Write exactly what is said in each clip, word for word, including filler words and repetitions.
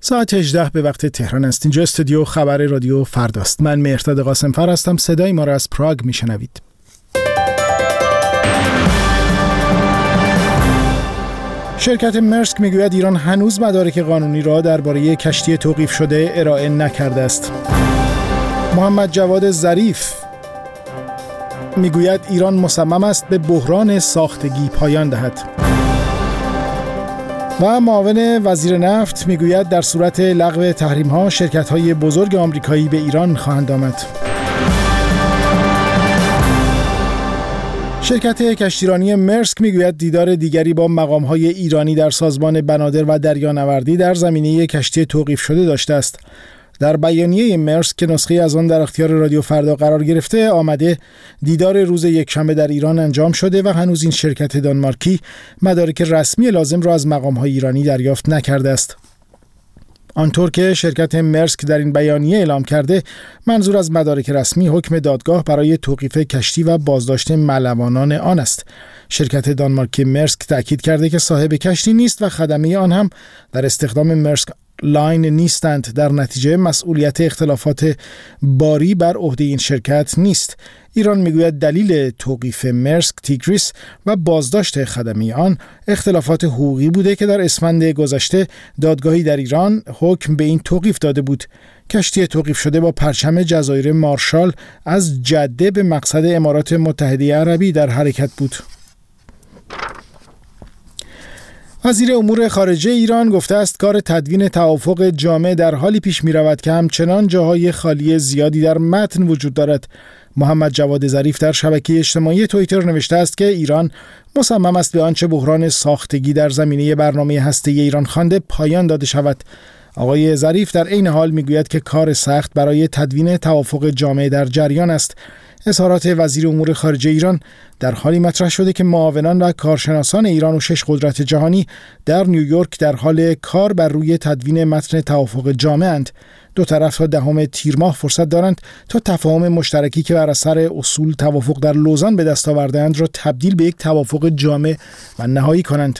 ساعت هجده به وقت تهران است. اینجا استودیو خبر رادیو فرداست. من مهرداد قاسم‌فر هستم. صدای ما را از پراگ میشنوید. شرکت مرسک میگوید ایران هنوز مدارک قانونی را درباره کشتی توقیف شده ارائه نکرده است. محمد جواد ظریف میگوید ایران مصمم است به بحران ساختگی پایان دهد. و معاون وزیر نفت میگوید در صورت لغو تحریم‌ها شرکت‌های بزرگ آمریکایی به ایران خواهند آمد. شرکت کشتیرانی مرسک میگوید دیدار دیگری با مقام‌های ایرانی در سازمان بنادر و دریانوردی در زمینه کشتی توقیف شده داشته است. در بیانیه مرسک که نسخه از آن در اختیار رادیو فردا قرار گرفته آمده دیدار روز یکشنبه در ایران انجام شده و هنوز این شرکت دانمارکی مدارک رسمی لازم را از مقام‌های ایرانی دریافت نکرده است. آنطور که شرکت مرسک در این بیانیه اعلام کرده، منظور از مدارک رسمی حکم دادگاه برای توقیف کشتی و بازداشت ملوانان آن است. شرکت دانمارکی مرسک تاکید کرده که صاحب کشتی نیست و خدمه آن هم در استخدام مرسک لاین نیستند. در نتیجه مسئولیت اختلافات باری بر عهده این شرکت نیست. ایران میگوید دلیل توقیف مرسک تیگریس و بازداشت خدمه آن اختلافات حقوقی بوده که در اسفند گذشته دادگاهی در ایران حکم به این توقیف داده بود. کشتی توقیف شده با پرچم جزایر مارشال از جده به مقصد امارات متحده عربی در حرکت بود. وزیر امور خارجه ایران گفته است کار تدوین توافق جامع در حالی پیش می رود که همچنان جاهای خالی زیادی در متن وجود دارد. محمد جواد ظریف در شبکه اجتماعی توییتر نوشته است که ایران مصمم است به آنچه بحران ساختگی در زمینه برنامه هسته‌ای ایران خوانده پایان داده شود. آقای ظریف در عین حال میگوید که کار سخت برای تدوین توافق جامع در جریان است. اظهارات وزیر امور خارجه ایران در حالی مطرح شده که معاونان و کارشناسان ایران و شش قدرت جهانی در نیویورک در حال کار بر روی تدوین متن توافق جامع اند. دو طرف تا دهم تیر ماه فرصت دارند تا تفاهم مشترکی که بر اثر اصول توافق در لوزان به دست آورده‌اند را تبدیل به یک توافق جامع و نهایی کنند.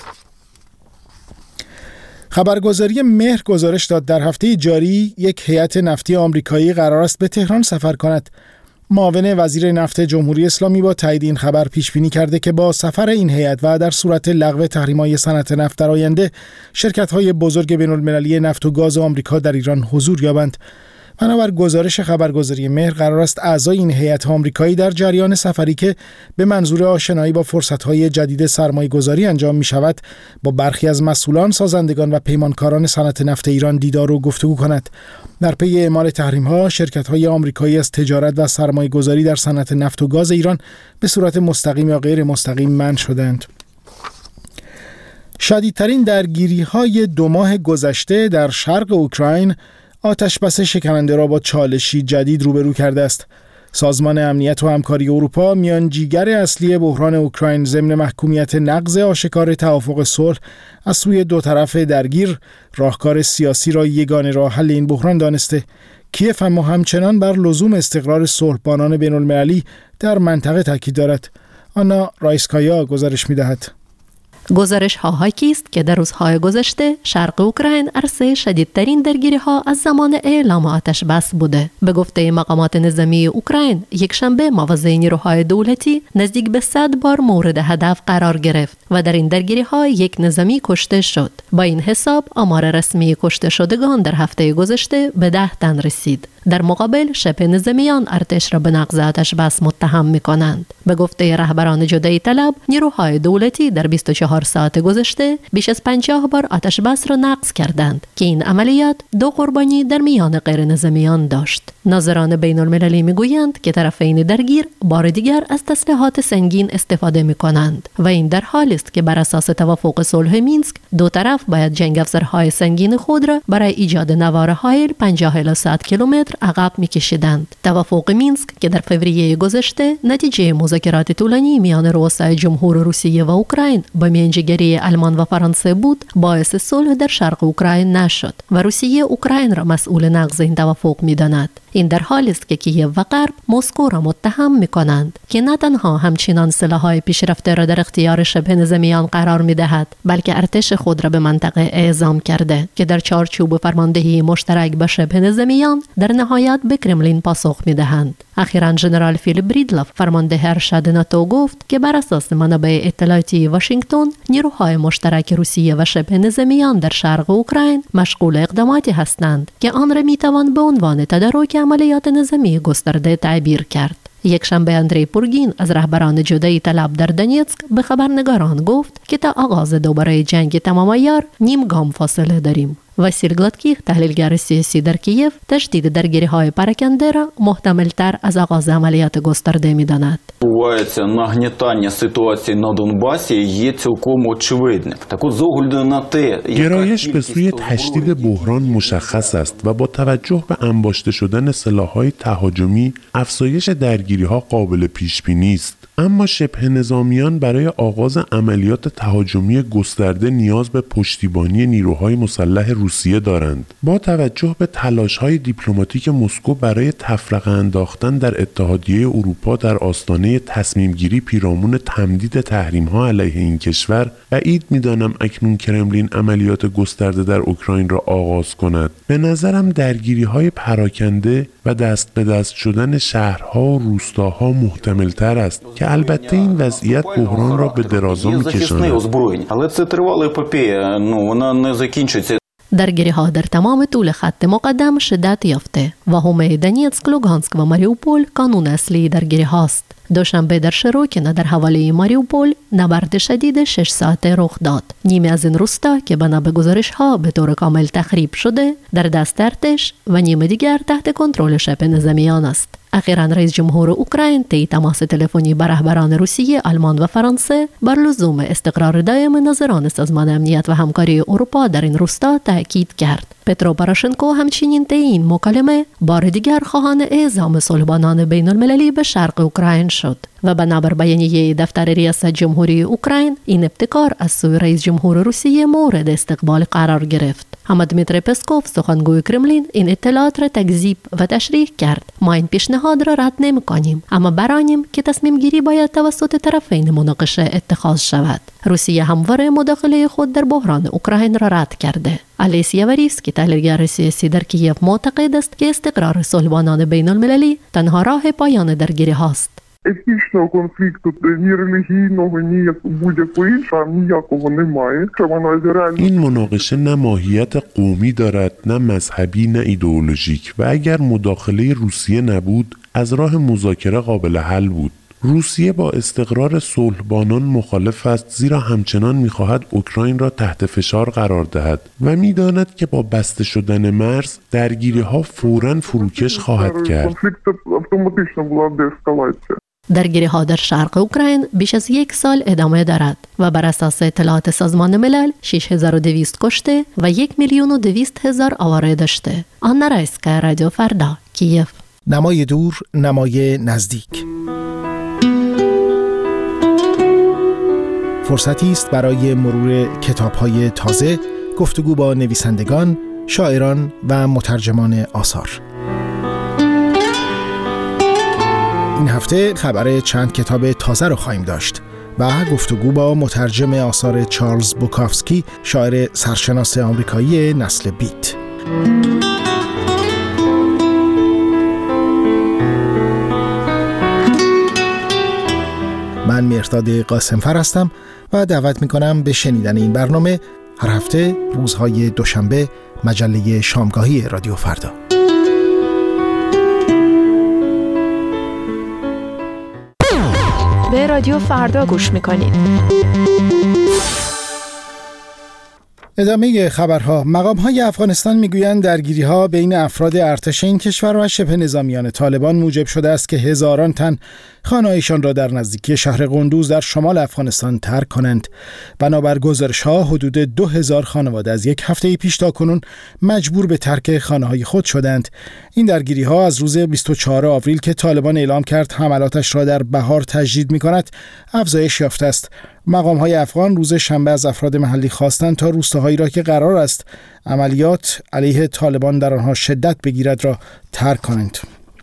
خبرگزاری مهر گزارش داد در هفته جاری یک هیئت نفتی آمریکایی قرار است به تهران سفر کند. معاون وزیر نفت جمهوری اسلامی با تایید این خبر پیش بینی کرده که با سفر این هیئت و در صورت لغو تحریم‌های صنعت نفت در آینده شرکت‌های بزرگ بین‌المللی نفت و گاز آمریکا در ایران حضور یابند. بنابر گزارش خبرگزاری مهر قرار است اعضای این هیئت آمریکایی در جریان سفری که به منظور آشنایی با فرصت‌های جدید سرمایه‌گذاری انجام می‌شود با برخی از مسئولان، سازندگان و پیمانکاران صنعت نفت ایران دیدار و گفتگو کند. در پی اعمال تحریم‌ها شرکت‌های آمریکایی از تجارت و سرمایه‌گذاری در صنعت نفت و گاز ایران به صورت مستقیم یا غیر مستقیم منع شدند. شدیدترین درگیری‌های دو ماه گذشته در شرق اوکراین آتش بس شکننده را با چالشی جدید روبرو کرده است. سازمان امنیت و همکاری اروپا میانجیگر اصلی بحران اوکراین ضمن محکومیت نقض آشکار توافق صلح از سوی دو طرف درگیر راهکار سیاسی را یگانه راه حل این بحران دانسته. کیف اما همچنان بر لزوم استقرار صلحبانان بین‌المللی در منطقه تاکید دارد. آنا رایسکایا گزارش می‌دهد. گزارش ها حاکی است که در روزهای گذشته شرق اوکراین عرصه شدیدترین درگیری ها از زمان اعلام آتش بس بوده. به گفته مقامات نظامی اوکراین، یک شنبه موازی نیروهای دولتی نزدیک به صد بار مورد هدف قرار گرفت و در این درگیری ها یک نظامی کشته شد. با این حساب آمار رسمی کشته شدگان در هفته گذشته به ده تن رسید. در مقابل شبه نظامیان ارتش را به نقض آتش بس متهم می‌کنند. به گفته رهبران جدایی طلب، نیروهای دولتی در بیست و چهار ساعت گذشته بیش از پنجاه بار آتش بس را نقض کردند که این عملیات دو قربانی در میان غیر نظامیان داشت. ناظران بین‌المللی میگویند که طرفین درگیر بار دیگر از تسلیحات سنگین استفاده می‌کنند و این در حالی است که بر اساس توافق صلح مینسک دو طرف باید جنگ افزارهای سنگین خود را برای ایجاد نوار حایل پنجاه الی صد کیلومتر عقب می‌کشیدند. توافق مینسک که در فوریه گذشته نتیجه مذاکرات طولانی میان رؤسای جمهور روسیه و اوکراین با میانجیگری آلمان و فرانسه بود، باعث صلح در شرق اوکراین نشد و روسیه اوکراین را مسئول نقض این توافق می‌داند. این در حالی است که کیف و غرب مسکو را متهم می‌کنند که نه تنها همچنان سلاح‌های پیشرفته را در اختیار شبه نظامیان قرار می‌دهد، بلکه ارتش خود را به منطقه اعزام کرده که در چارچوب فرماندهی مشترک با شبه نظامیان در نهایت به کرملین پاسخ می‌دهند. اخیراً ژنرال فیلیپ بریدلاف فرمانده ارشد ناتو گفت که بر اساس منابع اطلاعاتی واشنگتن نیروهای مشترک روسیه و شبه نظامیان در شرق اوکراین مشغول اقداماتی هستند که آن را میتوان به عنوان تدارک عملیات نظامی گسترده تعبیر کرد. یک شنبه اندری پورگین از رهبران جدایی طلب در دونیتسک به خبرنگاران گفت که تا آغاز دوباره جنگ تمام عیار نیم گام فاصله داریم. واسیل گلادکیخ تحلیلگر سیاسی در کیف تشدید درگیری‌های پراکنده را محتمل‌تر از آغاز عملیات گسترده می‌داند. Відбувається нагнітання ситуації на Донбасі є цілком очевидним. Так от з огляду на те, گرایش به سوی تشدید بحران مشخص است و با توجه به انباشته شدن سلاح‌های تهاجمی افزایش درگیری‌ها قابل پیش‌بینی است. اما شبه نظامیان برای آغاز عملیات تهاجمی گسترده نیاز به پشتیبانی نیروهای مسلح روسیه دارند. با توجه به تلاش‌های دیپلماتیک مسکو برای تفرقه انداختن در اتحادیه اروپا در آستانه تصمیم‌گیری پیرامون تمدید تحریم‌ها علیه این کشور، بعید می‌دانم اکنون کرملین عملیات گسترده در اوکراین را آغاز کند. به نظرم درگیری‌های پراکنده و دست به دست شدن شهرها و روستاها محتمل‌تر است که البته این وضعیت بحران را به درازا می‌کشاند. درگیری‌ها در تمام طول خط مقدم شدت یافته و حومه دونیتسک، لوگانسک و ماریوپول کانون اصلی درگیری‌ها است. دوشنبه در شروکینه در حوالی ماریوپول نبرد شدید شش ساعته رخ داد. نیمه از این روستا که بنا به گزارش‌ها به طور کامل تخریب شده در دست ارتش و نیمه دیگر تحت کنترل شبه نظامیان است. اخیراً رئیس جمهور اوکراین طی تماس تلفنی با رهبران روسیه، آلمان و فرانسه بر لزوم استقرار دائم ناظران سازمان امنیت و همکاری اروپا در این روستا تأکید کرد. پترو پاروشنکو همچنین طی این مکالمه بار دیگر خواهان اعزام صلح‌بانان بین المللی به شرق اوکراین شد و بنابر بیانیه دفتر ریاست جمهوری اوکراین این ابتکار از سوی رئیس جمهور روسیه مورد استقبال قرار گرفت. اما دمیتری پسکوف سخنگوی کرملین این اطلاعات را تکذیب و تشریح کرد. ما این پیشنهاد را رد نمی‌کنیم، اما برانیم که تصمیم گیری باید توسط طرفین مناقشه اتخاذ شود. روسیه همواره مداخله خود در بحران اوکراین را رد کرده. الیس یاوریسکی تحلیلگر سیاسی در کیف معتقد است که استقرار صلح‌بانان بین المللی تنها راه پایان درگیری هاست. Етнічного конфлікту, ні релігійного, ні будь-якого іншого ніякого немає. این مناقشه نه ماهیت قومی دارد، نه مذهبی، نه ایدئولوژیک و اگر مداخله روسیه نبود از راه مذاکره قابل حل بود. روسیه با استقرار صلح‌بانان مخالف است، زیرا همچنان می‌خواهد اوکراین را تحت فشار قرار دهد و می‌داند که با بسته شدن مرز درگیری‌ها فوراً فروکش خواهد کرد. درگیری‌ها در شرق اوکراین بیش از یک سال ادامه دارد و بر اساس اطلاعات سازمان ملل شش هزار و دویست کشته و یک میلیون و دویست هزار آواره داشته. آنا رایسکا، رادیو فردا، کیف. نمای دور، نمای نزدیک. فرصتی است برای مرور کتاب‌های تازه، گفتگو با نویسندگان، شاعران و مترجمان آثار. این هفته خبر چند کتاب تازه رو خواهیم داشت و گفتگو با مترجم آثار چارلز بوکافسکی، شاعر سرشناس آمریکایی نسل بیت. من مهرداد قاسمفر هستم و دعوت میکنم به شنیدن این برنامه هر هفته روزهای دوشنبه مجله شامگاهی رادیو فردا. به رادیو فردا گوش میکنید. ادامه خبرها. مقام‌های افغانستان میگویند درگیری‌ها بین افراد ارتش این کشور و شبه نظامیان طالبان موجب شده است که هزاران تن خانه‌هایشان را در نزدیکی شهر قندوز در شمال افغانستان ترک کنند. بنابر گزارش‌ها حدود دو هزار خانواده از یک هفته پیش تا کنون مجبور به ترک خانه‌های خود شدند. این درگیری‌ها از روز بیست و چهارم آوریل که طالبان اعلام کرد حملاتش را در بهار تجدید می‌کند افزایش یافته است. مقام‌های افغان روز شنبه از افراد محلی خواستند تا روستاهایی را که قرار است عملیات علیه طالبان در آنها شدت بگیرد را ترک کنند.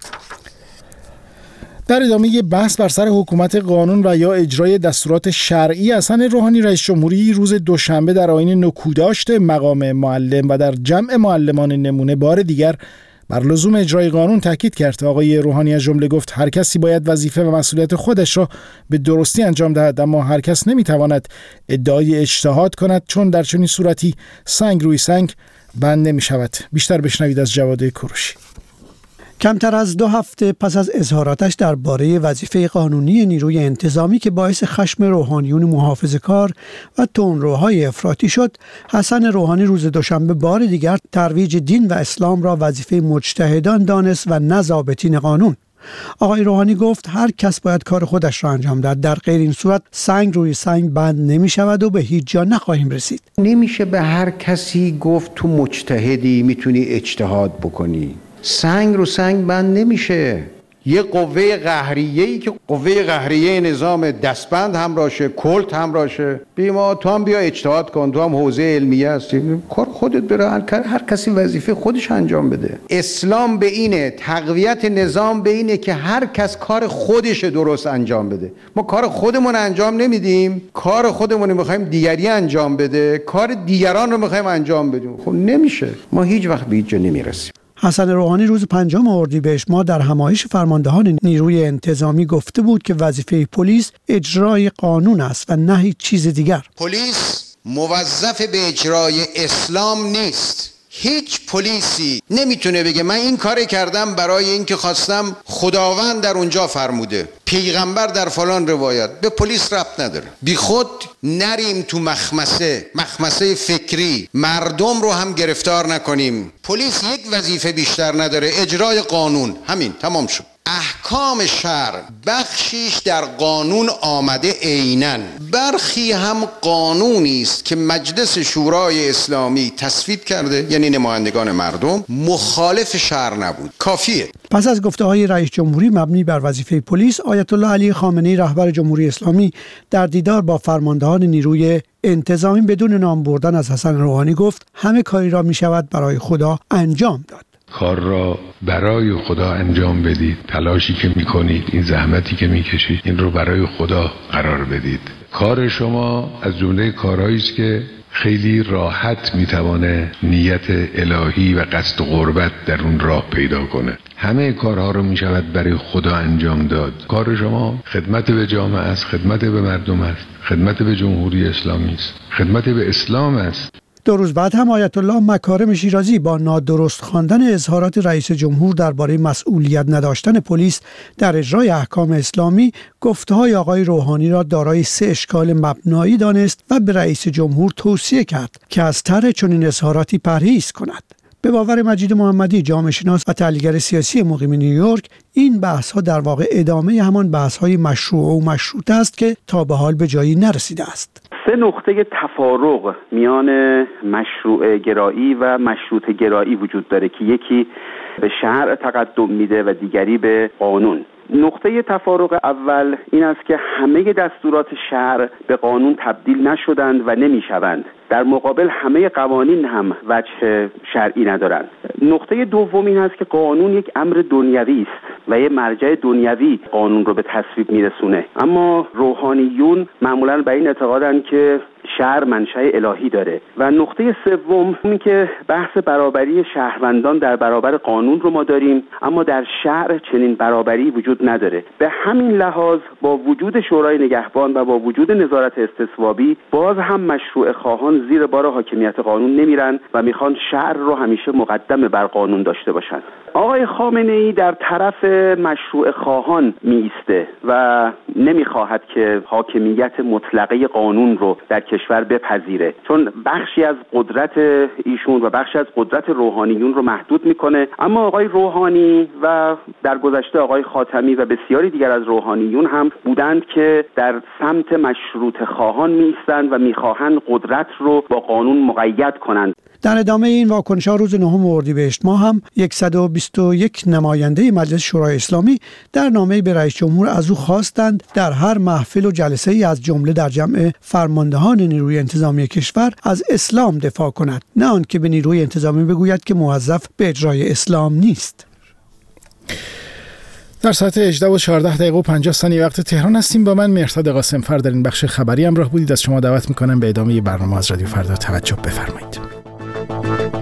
در ادامه بحث بر سر حکومت قانون و یا اجرای دستورات شرعی، حسن روحانی رئیس جمهوری روز دوشنبه در آیین نکوداشت مقام معلم و در جمع معلمان نمونه بار دیگر بر لزوم اجرای قانون تاکید کرد. آقای روحانی از جمله گفت هر کسی باید وظیفه و مسئولیت خودش را به درستی انجام دهد، اما هر کس نمیتواند ادعای اجتهاد کند، چون در چنین صورتی سنگ روی سنگ بند نمی شود. بیشتر بشنوید از جواد کوروشی. کمتر از دو هفته پس از اظهاراتش درباره وظیفه قانونی نیروی انتظامی که باعث خشم روحانیون محافظه‌کار و تندروهای افراطی شد، حسن روحانی روز دوشنبه بار دیگر ترویج دین و اسلام را وظیفه مجتهدان دانست و نه ضابطین قانون. آقای روحانی گفت هر کس باید کار خودش را انجام دهد، در غیر این صورت سنگ روی سنگ بند نمی شود و به هیچ جا نخواهیم رسید. نمیشه به هر کسی گفت تو مجتهدی میتونی اجتهاد بکنی. سنگ رو سنگ بند نمیشه. یه قوه قهریه‌ای که قوه قهریه نظام دستبند همراهشه، کلت همراهشه، بیما تو هم بیا اجتهاد کن، تو هم حوزه علمیه هستی، کار خودت بره، هر کسی وظیفه خودش انجام بده. اسلام به اینه، تقویت نظام به اینه که هر کس کار خودش درست انجام بده. ما کار خودمون انجام نمیدیم، کار خودمون رو میخوایم دیگری انجام بده، کار دیگران رو میخوایم انجام بدیم. خب نمیشه، ما هیچ وقت به هیچ جا نمیرسیم. حسن روحانی روز پنجم اردیبهشت ماه در همایش فرماندهان نیروی انتظامی گفته بود که وظیفه پلیس اجرای قانون است و نه هیچ چیز دیگر. پلیس موظف به اجرای اسلام نیست. هیچ پلیسی نمیتونه بگه من این کار کردم برای اینکه خواستم خداوند در اونجا فرموده، پیغمبر در فلان روایت. به پلیس ربط نداره. بی خود نریم تو مخمسه مخمسه فکری، مردم رو هم گرفتار نکنیم. پلیس یک وظیفه بیشتر نداره، اجرای قانون. همین، تمام شد. احکام شرع بخشیش در قانون آمده عیناً، برخی هم قانونی است که مجلس شورای اسلامی تصویب کرده، یعنی نمایندگان مردم، مخالف شرع نبود. کافیه. پس از گفته‌های رئیس جمهوری مبنی بر وظیفه پلیس، آیت الله علی خامنه‌ای رهبر جمهوری اسلامی در دیدار با فرماندهان نیروی انتظامی بدون نام بردن از حسن روحانی گفت همه کاری را می‌شود برای خدا انجام داد. کار را برای خدا انجام بدید. تلاشی که میکنید، این زحمتی که میکشید، این رو برای خدا قرار بدید. کار شما از جمله کارهایی است که خیلی راحت میتوانه نیت الهی و قصد قربت در اون راه پیدا کنه. همه کارها رو میشود برای خدا انجام داد. کار شما خدمت به جامعه است، خدمت به مردم است، خدمت به جمهوری اسلامی است، خدمت به اسلام است. دو روز بعد هم آیت الله مکارم شیرازی با نادرست خواندن اظهارات رئیس جمهور درباره مسئولیت نداشتن پلیس در اجرای احکام اسلامی، گفته‌های آقای روحانی را دارای سه اشکال مبنایی دانست و به رئیس جمهور توصیه کرد که از طرح چنین اظهاراتی پرهیز کند. به باور مجید محمدی، جامعه شناس و تحلیلگر سیاسی مقیم نیویورک، این بحث‌ها در واقع ادامه همان بحث‌های مشروع و مشروطه است که تا به حال به جایی نرسیده است. سه نقطه تفارق میان مشروع گرایی و مشروط گرایی وجود داره که یکی به شرع تقدم میده و دیگری به قانون. نقطه تفارق اول این است که همه دستورات شرع به قانون تبدیل نشدند و نمیشوند. در مقابل همه قوانین هم وجه شرعی ندارند. نقطه دوم این است که قانون یک امر دنیوی است و یک مرجع دنیوی قانون رو به تصویب میرسونه. اما روحانیون معمولاً به این اعتقادند که شرع منشأ الهی داره. و نقطه سوم این که بحث برابری شهروندان در برابر قانون رو ما داریم، اما در شرع چنین برابری وجود نداره. به همین لحاظ با وجود شورای نگهبان و با وجود نظارت استصوابی، باز هم مشروع خواهان زیر بار حاکمیت قانون نمیرن و میخوان شرع رو همیشه مقدم بر قانون داشته باشن. آقای خامنه‌ای در طرف مشروع خواهان میسته و نمیخواهد که حاکمیت مطلقه قانون رو در کشور بپذیره، چون بخشی از قدرت ایشون و بخشی از قدرت روحانیون رو محدود میکنه. اما آقای روحانی و در گذشته آقای خاتمی و بسیاری دیگر از روحانیون هم بودند که در سمت مشروط خواهان میستند و میخواهند قدرت رو با قانون مقید کنند. در ادامه این واکنش‌ها روز نهم اردیبهشت ماه هم صد و بیست و یک نماینده مجلس شورای اسلامی در نامه‌ای به رئیس جمهور از او خواستند در هر محفل و جلسه ای از جمله در جمع فرماندهان نیروی انتظامی کشور از اسلام دفاع کند، نه آنکه به نیروی انتظامی بگوید که موظف به اجرای اسلام نیست. در ساعت هجده و چهارده دقیقه و پنجاه ثانیه وقت تهران هستیم. با من مهرداد قاسم فر در این بخش خبری همراه بودید. از شما دعوت می‌کنم به ادامه برنامه از رادیو فردا توجه بفرمایید.